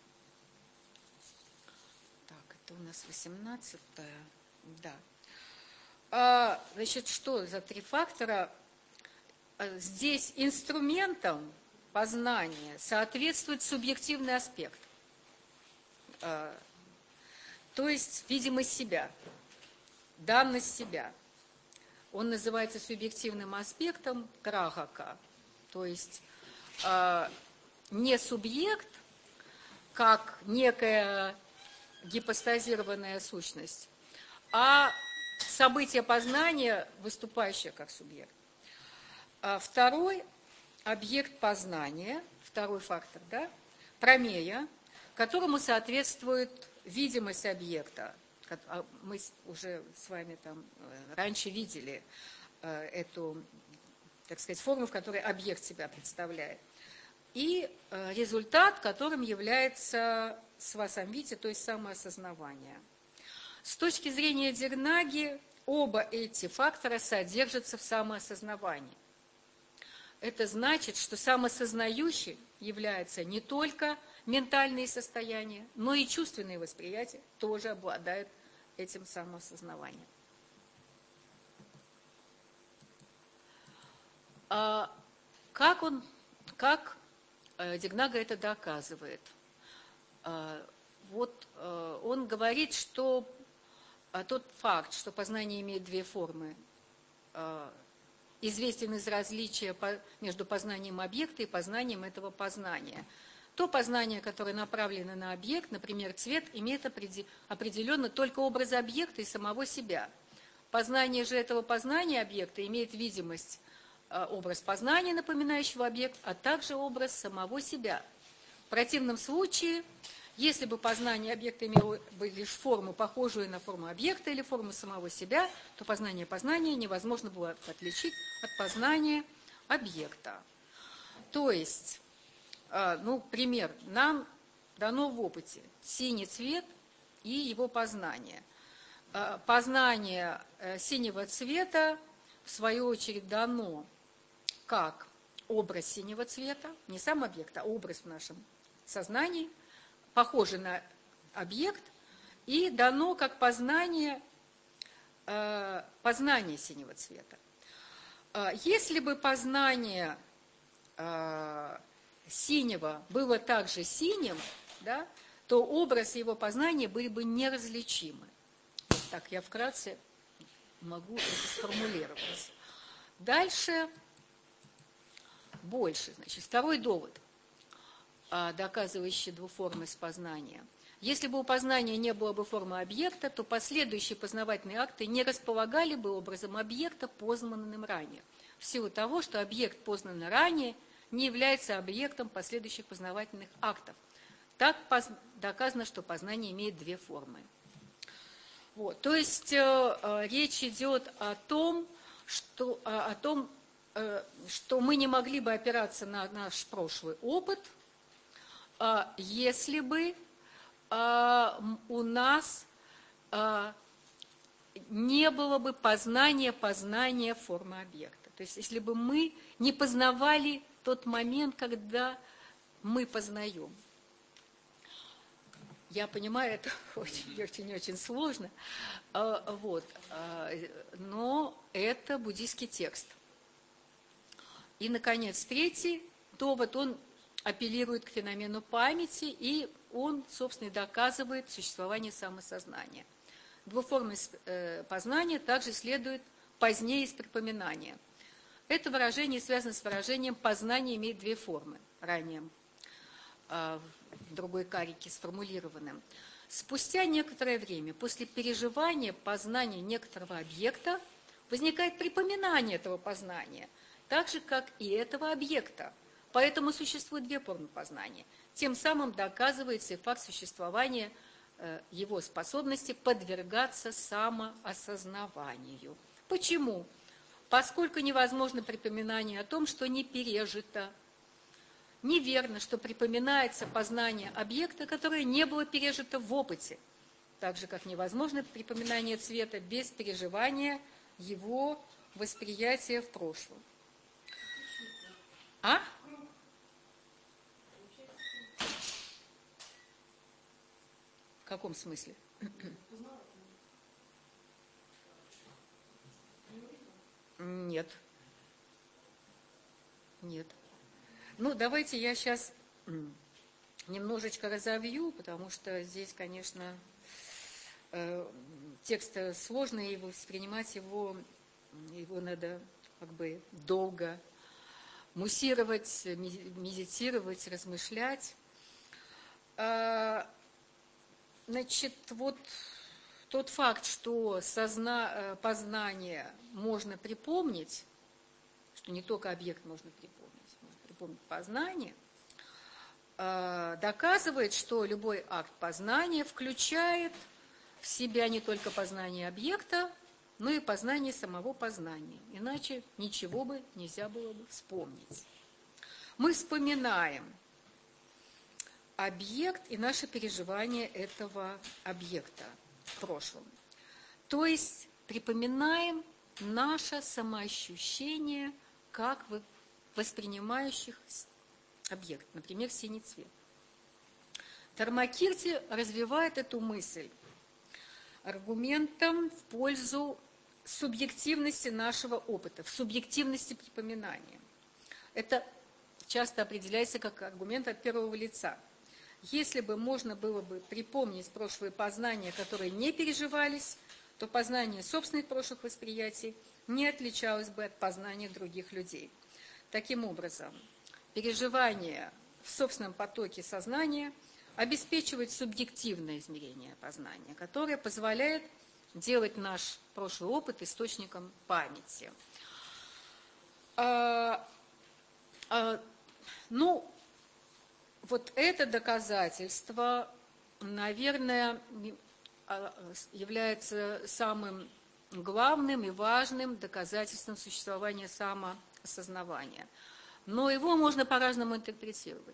Так, это у нас восемнадцатое. Да. А, значит, что за три фактора? Здесь инструментом познания соответствует субъективный аспект. А, то есть видимость себя, данность себя. Он называется субъективным аспектом грагака, то есть э, не субъект, как некая гипостазированная сущность, а событие познания, выступающее как субъект. А второй объект познания, второй фактор, да, промея, которому соответствует видимость объекта. Мы уже с вами там раньше видели эту, так сказать, форму, в которой объект себя представляет. И результат, которым является свасамвити, то есть самоосознавание. С точки зрения Дигнаги, оба эти фактора содержатся в самоосознавании. Это значит, что самосознающий является не только ментальные состояния, но и чувственные восприятия тоже обладают этим самоосознаванием. А как он, как Дигнага это доказывает? А, вот а, он говорит, что а, тот факт, что познание имеет две формы, а, известен из различия по, между познанием объекта и познанием этого познания. То познание, которое направлено на объект, например, цвет, имеет определенно только образ объекта и самого себя. Познание же этого познания объекта имеет видимость, образ познания, напоминающего объект, а также образ самого себя. В противном случае, если бы познание объекта имело бы лишь форму, похожую на форму объекта или форму самого себя, то познание познания невозможно было отличить от познания объекта. То есть, ну, пример, нам дано в опыте синий цвет и его познание. Познание синего цвета, в свою очередь, дано как образ синего цвета, не сам объект, а образ в нашем сознании, похожий на объект, и дано как познание, познание синего цвета. Если бы познание синего было также синим, да, то образ его познания были бы неразличимы. Так, я вкратце могу это сформулировать. Дальше больше. Значит, второй довод, доказывающий двуформность познания. Если бы у познания не было бы формы объекта, то последующие познавательные акты не располагали бы образом объекта, познанным ранее. В силу того, что объект, познанный ранее, не является объектом последующих познавательных актов. Так доказано, что познание имеет две формы. Вот. То есть э, речь идет о том, что, о, о том э, что мы не могли бы опираться на наш прошлый опыт, э, если бы э, у нас э, не было бы познания познания формы объекта. То есть если бы мы не познавали тот момент, когда мы познаем. Я понимаю, это очень-очень сложно, вот, но это буддийский текст. И, наконец, третий довод, он апеллирует к феномену памяти, и он, собственно, и доказывает существование самосознания. Двуформенность познания также следует позднее из припоминания. Это выражение связано с выражением «познание имеет две формы», ранее в другой карике сформулированным. Спустя некоторое время, после переживания познания некоторого объекта, возникает припоминание этого познания, так же, как и этого объекта. Поэтому существует две формы познания. Тем самым доказывается и факт существования его способности подвергаться самоосознаванию. Почему? Поскольку невозможно припоминание о том, что не пережито. Неверно, что припоминается познание объекта, которое не было пережито в опыте. Так же, как невозможно припоминание цвета без переживания его восприятия в прошлом. А? В каком смысле? Нет. Нет. Ну, давайте я сейчас немножечко разовью, потому что здесь, конечно, текст сложный, и воспринимать его, его надо как бы долго муссировать, медитировать, размышлять. Значит, вот тот факт, что созна... познание можно припомнить, что не только объект можно припомнить, можно припомнить познание, доказывает, что любой акт познания включает в себя не только познание объекта, но и познание самого познания. Иначе ничего бы нельзя было бы вспомнить. Мы вспоминаем объект и наше переживание этого объекта в прошлом. То есть припоминаем наше самоощущение как воспринимающих объект, например, синий цвет. Дharmakirti развивает эту мысль аргументом в пользу субъективности нашего опыта, в субъективности припоминания. Это часто определяется как аргумент от первого лица. Если бы можно было бы припомнить прошлые познания, которые не переживались, то познание собственных прошлых восприятий не отличалось бы от познания других людей. Таким образом, переживание в собственном потоке сознания обеспечивает субъективное измерение познания, которое позволяет делать наш прошлый опыт источником памяти. А, а, ну, вот это доказательство, наверное, является самым главным и важным доказательством существования самоосознавания. Но его можно по-разному интерпретировать.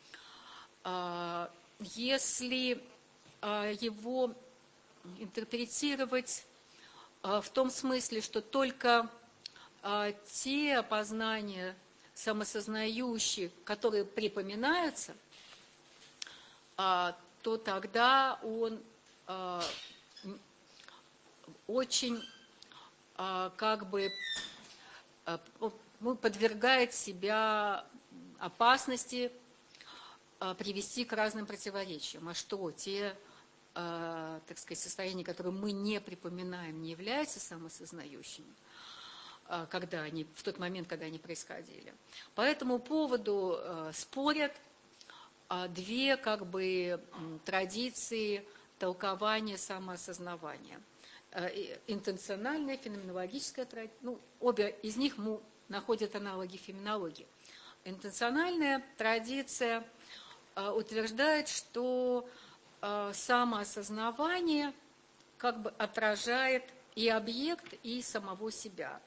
Если его интерпретировать в том смысле, что только те познания самосознающие, которые припоминаются, то тогда он очень как бы подвергает себя опасности привести к разным противоречиям. А что, те, так сказать, состояния, которые мы не припоминаем, не являются самосознающими, когда они, в тот момент, когда они происходили. По этому поводу спорят две как бы традиции толкования самоосознавания. Интенциональная, феноменологическая традиция, ну, обе из них находят аналоги в феноменологии. Интенциональная традиция утверждает, что самоосознавание как бы отражает и объект, и самого себя.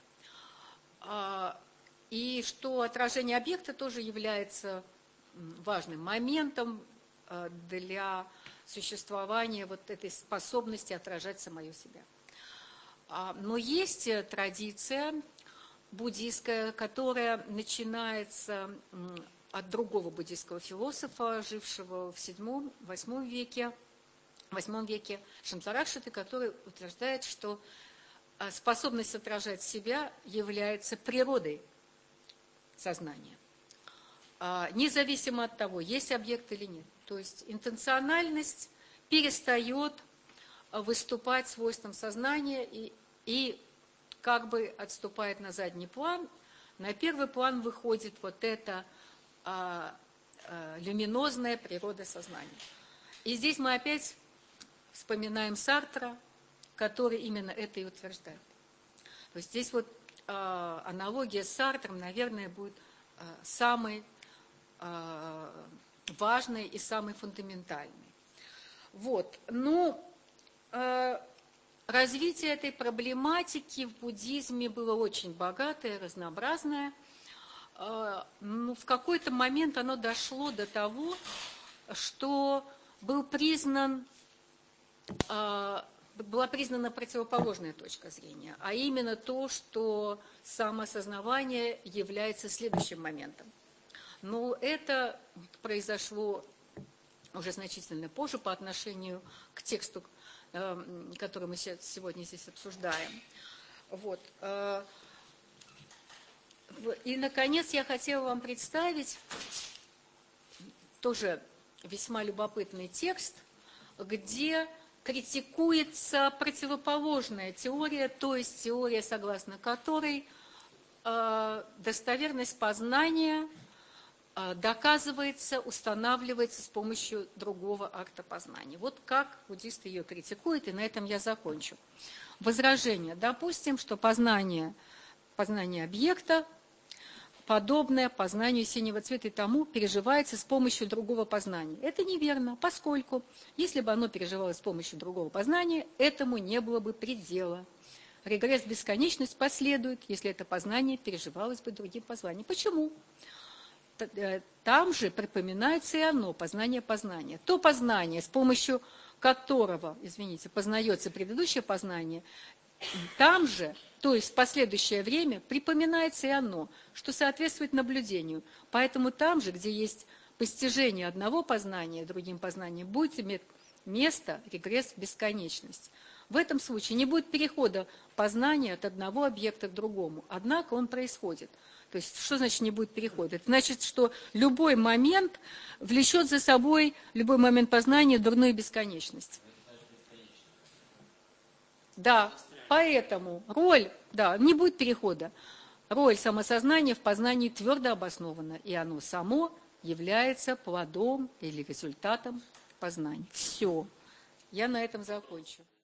И что отражение объекта тоже является важным моментом для существования вот этой способности отражать самое себя. Но есть традиция буддийская, которая начинается от другого буддийского философа, жившего в седьмом-восьмом веке, восьмом веке Шамсаракшиты, который утверждает, что способность отражать себя является природой сознания, независимо от того, есть объект или нет. То есть интенциональность перестает выступать свойством сознания и, и как бы отступает на задний план. На первый план выходит вот эта а, а, люминозная природа сознания. И здесь мы опять вспоминаем Сартра, который именно это и утверждает. То есть здесь вот а, аналогия с Сартром, наверное, будет а, самой а, важной и самой фундаментальной. Вот. Ну, а, развитие этой проблематики в буддизме было очень богатое, разнообразное. А, ну, в какой-то момент оно дошло до того, что был признан, а, была признана противоположная точка зрения, а именно то, что самоосознавание является следующим моментом. Но это произошло уже значительно позже по отношению к тексту, который мы сегодня здесь обсуждаем. Вот. И, наконец, я хотела вам представить тоже весьма любопытный текст, где критикуется противоположная теория, то есть теория, согласно которой достоверность познания доказывается, устанавливается с помощью другого акта познания. Вот как буддисты ее критикуют, и на этом я закончу. Возражение. Допустим, что познание, познание объекта, подобное познанию синего цвета и тому, переживается с помощью другого познания. Это неверно, поскольку, если бы оно переживалось с помощью другого познания, этому не было бы предела. Регресс в бесконечность последует, если это познание переживалось бы другим познанием. Почему? Там же припоминается и оно, познание познания. То познание, с помощью которого, извините, познается предыдущее познание, там же, то есть в последующее время, припоминается и оно, что соответствует наблюдению. Поэтому там же, где есть постижение одного познания другим познанием, будет иметь место регресс в бесконечность. В этом случае не будет перехода познания от одного объекта к другому, однако он происходит. То есть, что значит не будет перехода? Это значит, что любой момент влечет за собой, любой момент познания, дурную бесконечность. Да, поэтому роль, да, не будет перехода. Роль самосознания в познании твердо обоснована, и оно само является плодом или результатом познания. Все. Я на этом закончу.